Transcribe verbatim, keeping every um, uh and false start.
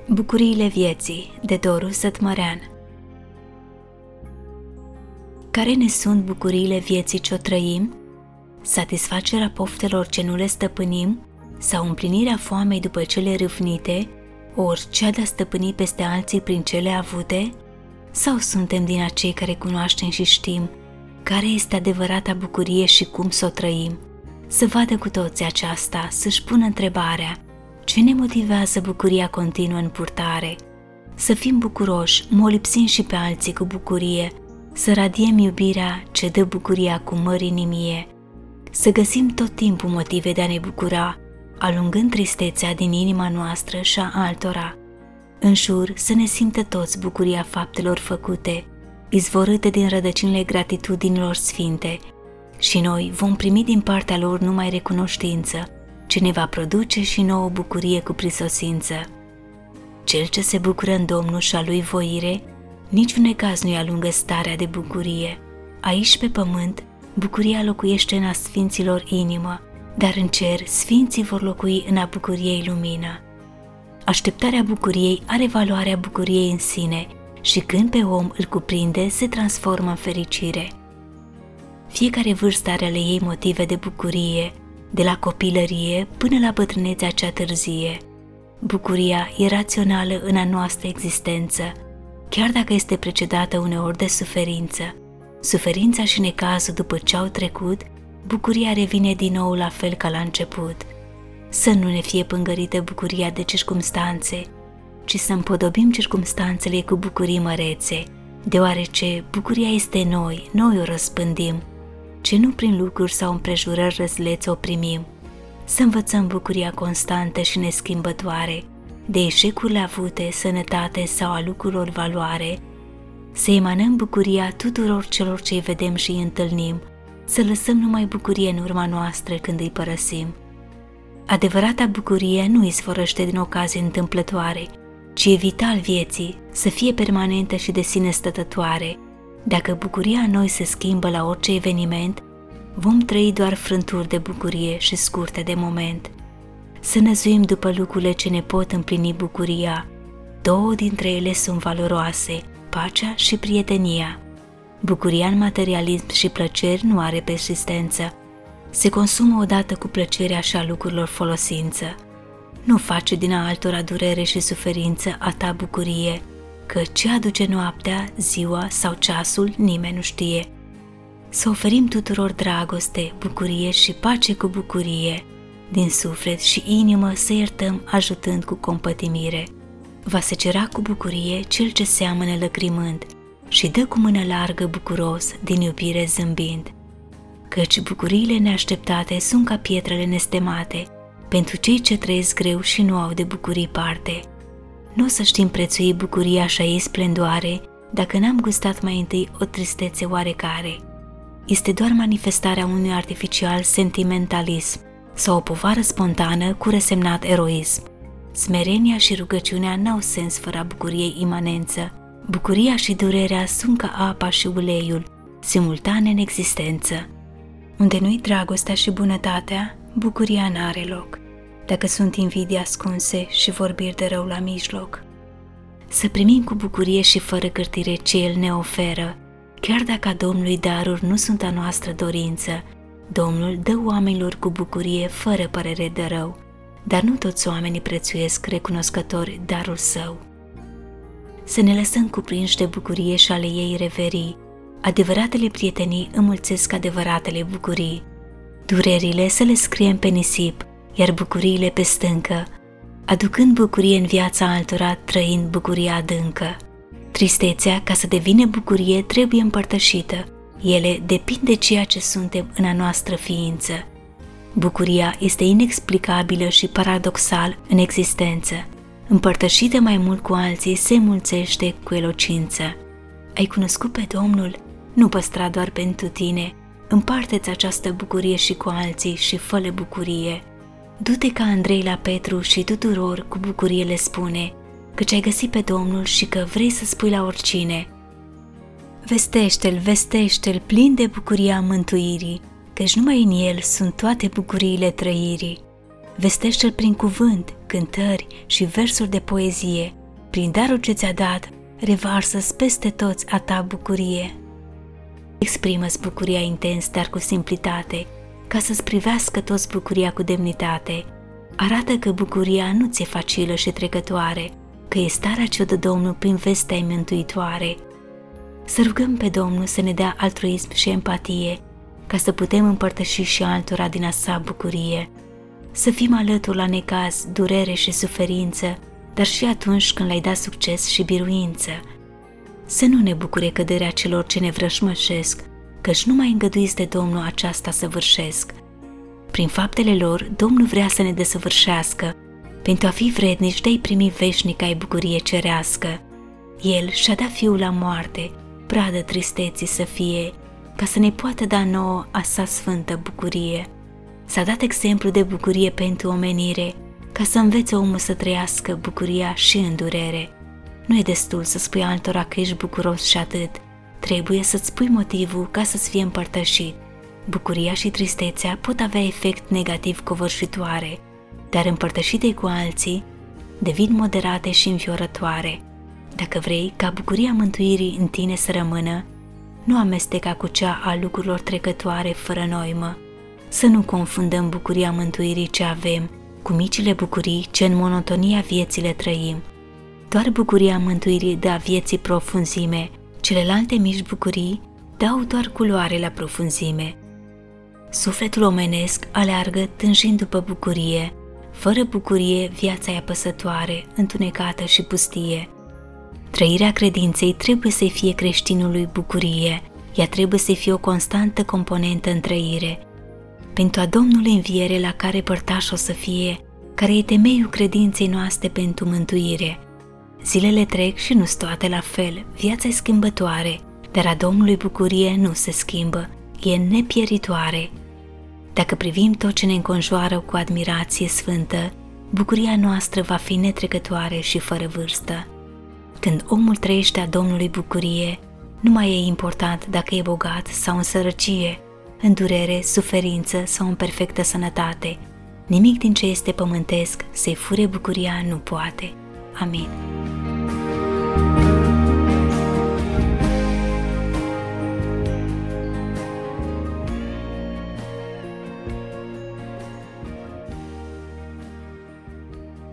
Bucuriile vieții, de Doru Sătmărean. Care ne sunt bucuriile vieții ce-o trăim? Satisfacerea poftelor ce nu le stăpânim? Sau împlinirea foamei după cele râvnite? Ori cea de-a stăpâni peste alții prin cele avute? Sau suntem din acei care cunoaștem și știm care este adevărata bucurie și cum să o trăim? Să vadă cu toții aceasta, să-și pună întrebarea: ce ne motivează bucuria continuă în purtare? Să fim bucuroși, molipsind și pe alții cu bucurie, să radiem iubirea ce dă bucuria cu mărinimie, să găsim tot timpul motive de a ne bucura, alungând tristețea din inima noastră și a altora. În jur să ne simtă toți bucuria faptelor făcute, izvorâte din rădăcinile gratitudinilor sfinte, și noi vom primi din partea lor numai recunoștință, ce ne va produce și nouă bucurie cu prisosință. Cel ce se bucură în Domnul și a lui voire, niciun necaz nu-i alungă starea de bucurie. Aici pe pământ, bucuria locuiește în a sfinților inimă, dar în cer sfinții vor locui în a bucuriei lumină. Așteptarea bucuriei are valoarea bucuriei în sine și când pe om îl cuprinde, se transformă în fericire. Fiecare vârstă are ale ei motive de bucurie, de la copilărie până la bătrânețea cea târzie. Bucuria e rațională în a noastră existență, chiar dacă este precedată uneori de suferință. Suferința și necazul după ce au trecut, bucuria revine din nou la fel ca la început. Să nu ne fie pângărită bucuria de circumstanțe, ci să împodobim circumstanțele cu bucurii mărețe, deoarece bucuria este noi, noi o răspândim, ce nu prin lucruri sau împrejurări răzlețe o primim. Să învățăm bucuria constantă și neschimbătoare, de eșecurile avute, sănătate sau a lucrurilor valoare, să emanăm bucuria tuturor celor ce îi vedem și îi întâlnim, să lăsăm numai bucurie în urma noastră când îi părăsim. Adevărata bucurie nu izvorăște din ocazii întâmplătoare, ci e vital vieții, să fie permanentă și de sine stătătoare. Dacă bucuria în noi se schimbă la orice eveniment, vom trăi doar frânturi de bucurie și scurte de moment. Să năzuim după lucrurile ce ne pot împlini bucuria. Două dintre ele sunt valoroase, pacea și prietenia. Bucuria în materialism și plăceri nu are persistență. Se consumă odată cu plăcerea și a lucrurilor folosință. Nu face din a altora durere și suferință a ta bucurie, că ce aduce noaptea, ziua sau ceasul nimeni nu știe. Să oferim tuturor dragoste, bucurie și pace cu bucurie, din suflet și inimă să iertăm ajutând cu compătimire. Va secera cu bucurie cel ce seamănă lăcrimând și dă cu mână largă bucuros din iubire zâmbind. Căci bucuriile neașteptate sunt ca pietrele nestemate pentru cei ce trăiesc greu și nu au de bucurii parte. Nu o să știm prețui bucuria și a ei splendoare dacă n-am gustat mai întâi o tristețe oarecare. Este doar manifestarea unui artificial sentimentalism sau o povară spontană cu resemnat eroism. Smerenia și rugăciunea n-au sens fără a bucuriei imanență. Bucuria și durerea sunt ca apa și uleiul, simultane în existență. Unde nu-i dragostea și bunătatea, bucuria n-are loc, dacă sunt invidii ascunse și vorbiri de rău la mijloc. Să primim cu bucurie și fără cârtire ce El ne oferă, chiar dacă a Domnului daruri nu sunt a noastră dorință. Domnul dă oamenilor cu bucurie fără părere de rău, dar nu toți oamenii prețuiesc recunoscători darul Său. Să ne lăsăm cuprinși de bucurie și ale ei reverii. Adevăratele prietenii înmulțesc adevăratele bucurii. Durerile să le scriem pe nisip, iar bucuriile pe stâncă, aducând bucurie în viața altora, trăind bucuria adâncă. Tristețea, ca să devină bucurie, trebuie împărtășită. Ele depind de ceea ce suntem în a noastră ființă. Bucuria este inexplicabilă și paradoxal în existență. Împărtășită mai mult cu alții, se mulțește cu elocință. Ai cunoscut pe Domnul? Nu păstra doar pentru tine. Împarte-ți această bucurie și cu alții și fă-le bucurie. Du-te ca Andrei la Petru și tuturor cu bucurie le spune, căci ai găsit pe Domnul și că vrei să spui la oricine: vestește-l, vestește-l plin de bucuria mântuirii, căci numai în el sunt toate bucuriile trăirii. Vestește-l prin cuvânt, cântări și versuri de poezie, prin darul ce ți-a dat, revarsă-ți peste toți a ta bucurie. Exprimă-ți bucuria intens, dar cu simplitate, ca să-ți privească toți bucuria cu demnitate. Arată că bucuria nu ți-e facilă și trecătoare, că e starea ce-o dă Domnul prin vestea mântuitoare. Să rugăm pe Domnul să ne dea altruism și empatie, ca să putem împărtăși și altora din a sa bucurie. Să fim alături la necaz, durere și suferință, dar și atunci când le-ai dat succes și biruință. Să nu ne bucure căderea celor ce ne vrășmășesc, căci numai îngăduiți de Domnul aceasta săvârșesc. Prin faptele lor, Domnul vrea să ne desăvârșească, pentru a fi vrednici de-ai primi veșnic ai bucurie cerească. El și-a dat Fiul la moarte, pradă tristeții să fie, ca să ne poată da nouă a sa sfântă bucurie. S-a dat exemplu de bucurie pentru omenire, ca să învețe omul să trăiască bucuria și în durere. Nu e destul să spui altora că ești bucuros și atât, trebuie să-ți spui motivul ca să-ți fie împărtășit. Bucuria și tristețea pot avea efect negativ covârșitoare, dar împărtășite cu alții devin moderate și înfiorătoare. Dacă vrei ca bucuria mântuirii în tine să rămână, nu amesteca cu cea a lucrurilor trecătoare fără noimă. Să nu confundăm bucuria mântuirii ce avem cu micile bucurii ce în monotonia vieții le trăim. Doar bucuria mântuirii dă vieții profunzime, celelalte mici bucurii dau doar culoare la profunzime. Sufletul omenesc aleargă tânjind după bucurie, fără bucurie viața e apăsătoare, întunecată și pustie. Trăirea credinței trebuie să-i fie creștinului bucurie, ea trebuie să fie o constantă componentă în trăire. Pentru a Domnului înviere la care părtaș o să fie, care e temeiul credinței noastre pentru mântuire. Zilele trec și nu-s toate la fel, viața e schimbătoare, dar a Domnului bucurie nu se schimbă, e nepieritoare. Dacă privim tot ce ne înconjoară cu admirație sfântă, bucuria noastră va fi netrecătoare și fără vârstă. Când omul trăiește a Domnului bucurie, nu mai e important dacă e bogat sau în sărăcie, în durere, suferință sau în perfectă sănătate. Nimic din ce este pământesc să-i fure bucuria nu poate. Amin.